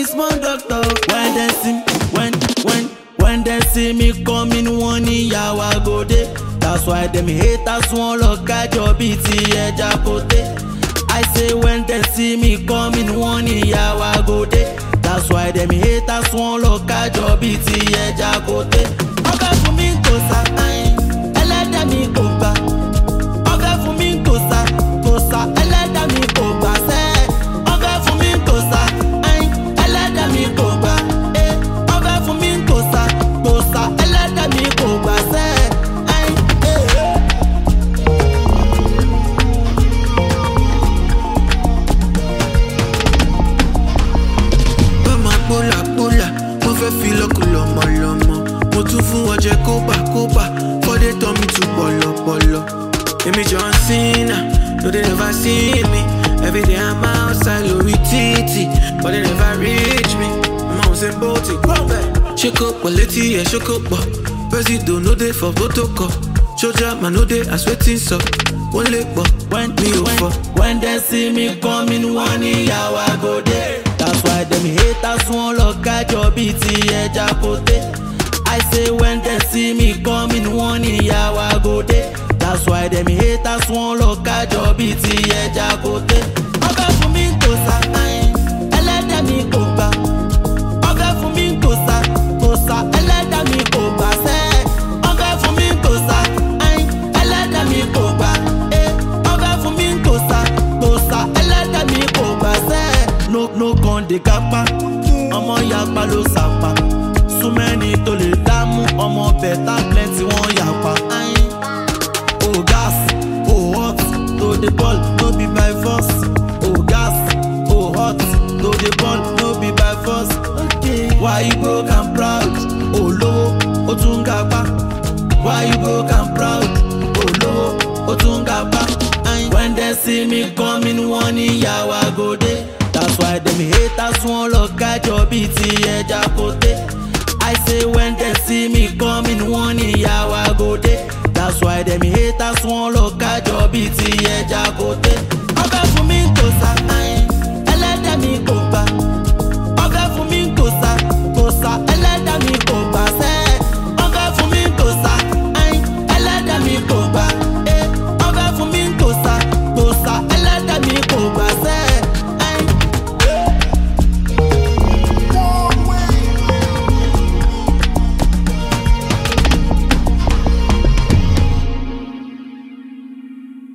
small doctor. When they see me coming, one ìyàwó agode. That's why them haters won't look at your BT ejakote. I say when they see me coming, one ìyàwó agode. That's why them haters won't look at your BT ejakote. Oga fún mi kò sá, ẹlẹ́dẹ̀ mi kò gbà. Oga fún mi kò sá, ẹlẹ́dẹ̀ mi kò gbà sẹ́. Oga fún mi kò sá, ẹlẹ́dẹ̀ mi kò gbà. Oga fún mi kò sá, ẹlẹ́dẹ̀ mi kò gbà sẹ́. Fi lọ́kùn lọ́mọlọ́mọ mo tún fún wọn jẹ kóbà fọ́dé tọ́ mi tún pọ̀lọpọ̀lọ. Èmi John Cena no they never see me everyday I'm outside lórí títì but they never reach me. Mama ò ṣe ń bó ti gbọ́ bẹ́ẹ̀. Ṣé kò pọ̀ létí ẹ̀ ṣó kò pọ̀ Presido no dey for protocol Soja man no dey as wetin sọ wọ́n lè pọ̀ mi ò fọ́. When they see me coming, one ìyàwó agode. That's why them haters won't look at your BT ejakote. I say when they see me coming, one ìyàwó agode. That's why them haters won't look at your BT ejakote. Oga fún mi kò sá, ẹlẹ́dẹ̀ mi kò gbà. Oga fún mi kò sá, ẹlẹ́dẹ̀ mi kò gbà sẹ́. Oga fún mi kò sá, ẹlẹ́dẹ̀ mi kò gbà. Oga fún mi kò sá, ẹlẹ́dẹ̀ mi kò gbà sẹ́. No kan de kápá, ọmọ yapa ló sàpá. Súnmẹ́ni tó lè dámú, ọmọ bẹ̀tà plenty wọ́n yapa. Oh gas, oh hot, to the ball, no be by force. Oh gas, oh hot, to the ball, no be by force. Okay. Why you broke and proud? Oh lówó, ó tún gapá. Why you broke and proud? Oh lówó, ó tún gapá. When they see me coming, one ìyàwó agode. That's why them haters won't look at your BT ejakote. I say when they see me coming, one ìyàwó agode. That's why them haters won't look at your BT ejakote. Oga fún mi kò sá.